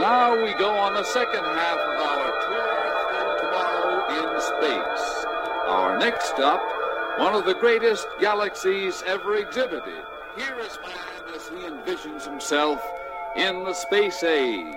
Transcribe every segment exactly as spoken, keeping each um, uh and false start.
Now we go on the second half of our tour through tomorrow in space. Our next stop, one of the greatest galaxies ever exhibited. Here is man as he envisions himself in the space age.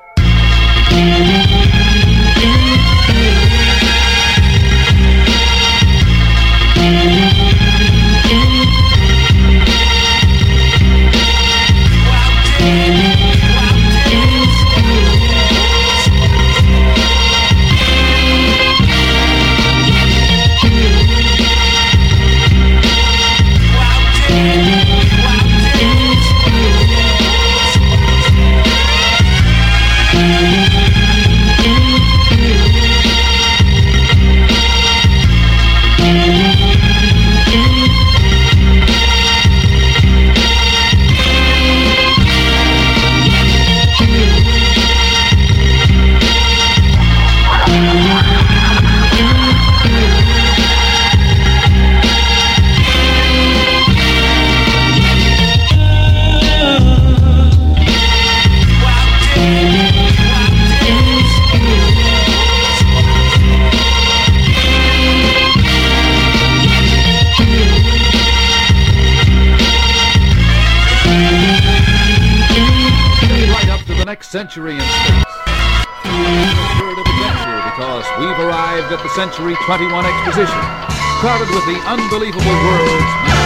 Century in space. A word of adventure because we've arrived at the Century twenty-one Exposition, crowded with the unbelievable worlds.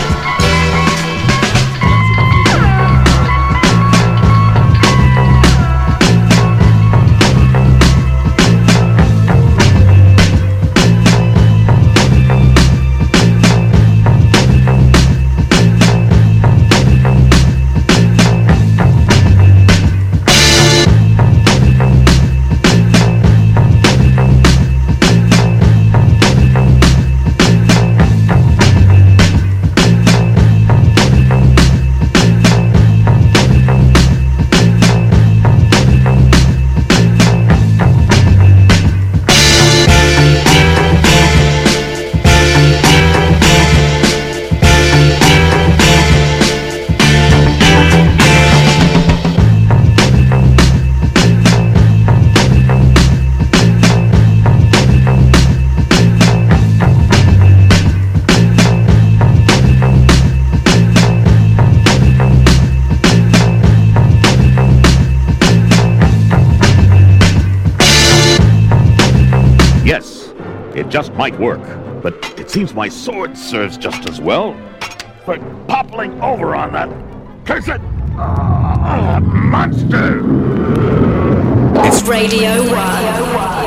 Just might work, but it seems my sword serves just as well. For toppling over on that cursed uh, monster! It's Radio One.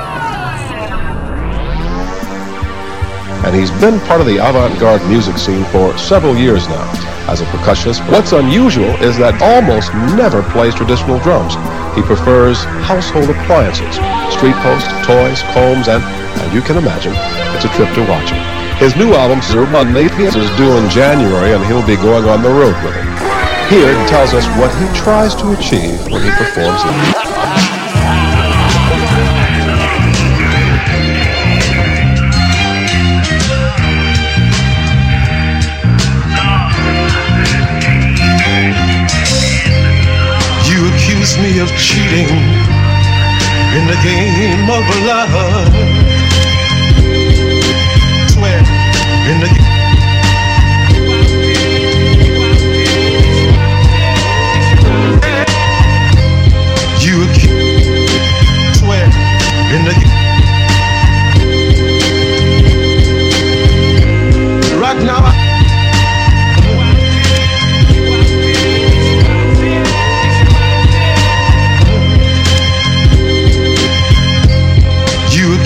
And he's been part of the avant-garde music scene for several years now. As a percussionist, what's unusual is that almost never plays traditional drums. He prefers household appliances, street posts, toys, combs, and And you can imagine, it's a trip to watch him. His new album, Zerman Napier, is due in January, and he'll be going on the road with it. Here, he tells us what he tries to achieve when he performs live. You accuse me of cheating in the game of love. In the you swear in the right now I you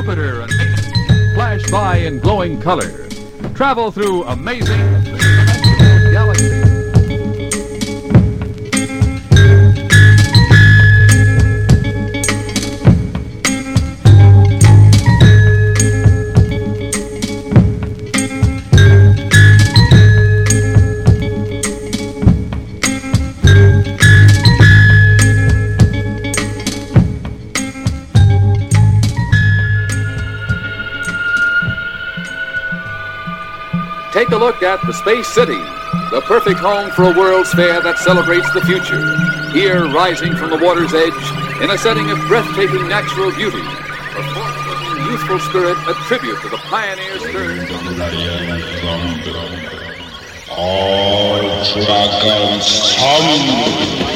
Jupiter and flash by in glowing color. Travel through amazing galaxies. Take a look at the Space City, the perfect home for a World's Fair that celebrates the future. Here, rising from the water's edge, in a setting of breathtaking natural beauty, a forward-looking youthful spirit, a tribute to the pioneers' courage. All dragons come.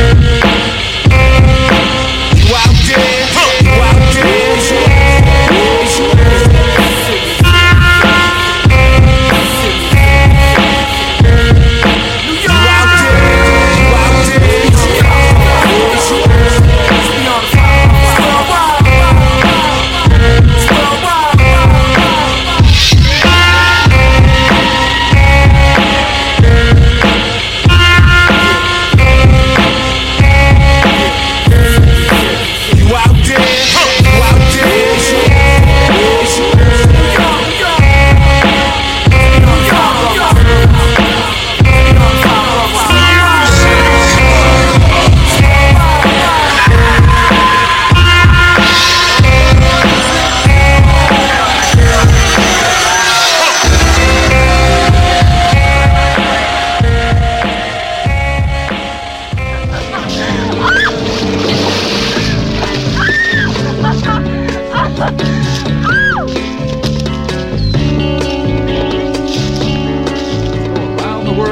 Wow.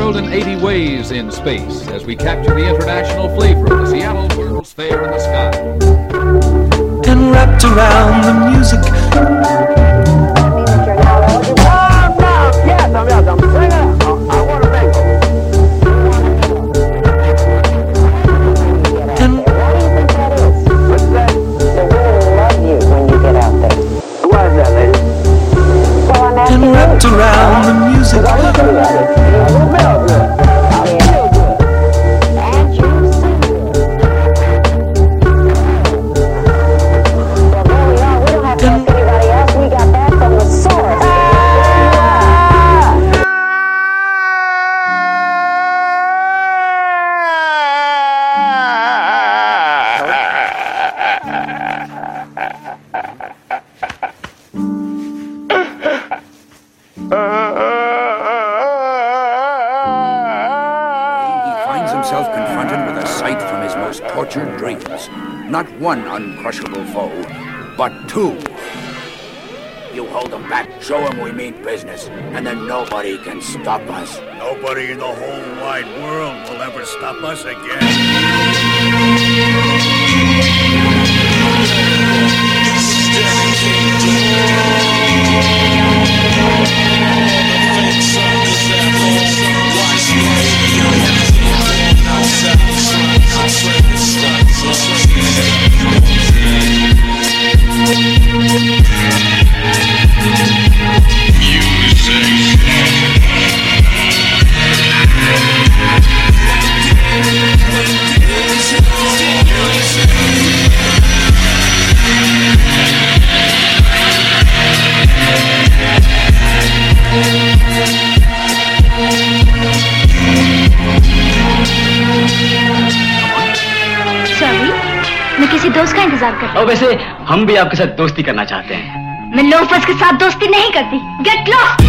world in eighty ways in space as we capture the international flavor of the Seattle World's Fair in the sky. And wrapped around the music. Yes, I'm, yes, I'm singing. I, I want to make it. And what do you think that is? What's that? They really love you when you get out there. Why is that, lady? Well, I'm asking and wrapped you. around the music. Well, I'm looking at it. You smell good. I feel good. And you sing good. Well, there we are. We don't have to ask anybody else. We got that from the source. Tortured dreams. Not one uncrushable foe, but two. You hold them back, show them we mean business, and then nobody can stop us. Nobody in the whole wide world will ever stop us again. दोस्त का इंतजार कर रहे हैं। वैसे हम भी आपके साथ दोस्ती करना चाहते हैं। मैं लोफर्स के साथ दोस्ती नहीं करती। Get lost.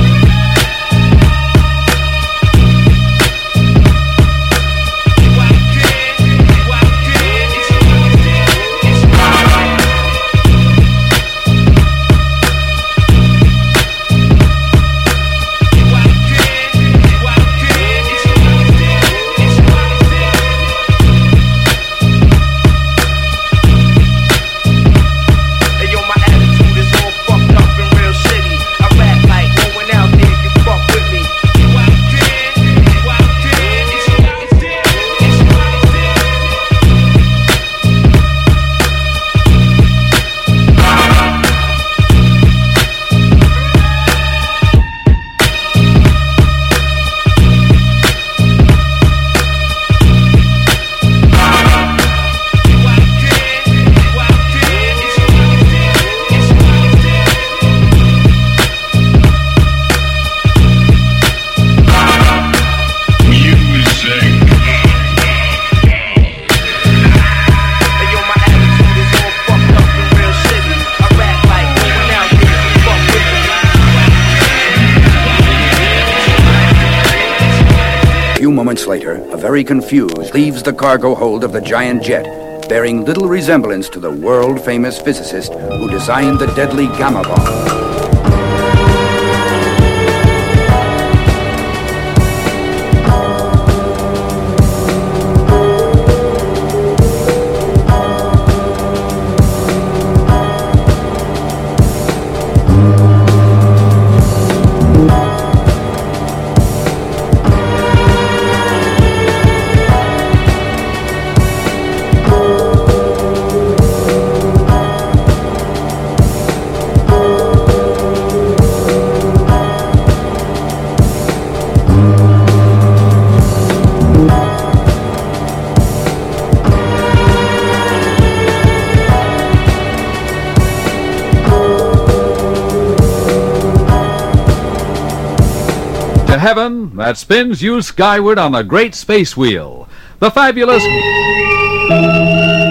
Moments later, a very confused leaves the cargo hold of the giant jet, bearing little resemblance to the world-famous physicist who designed the deadly gamma bomb. Heaven that spins you skyward on the great space wheel. The fabulous...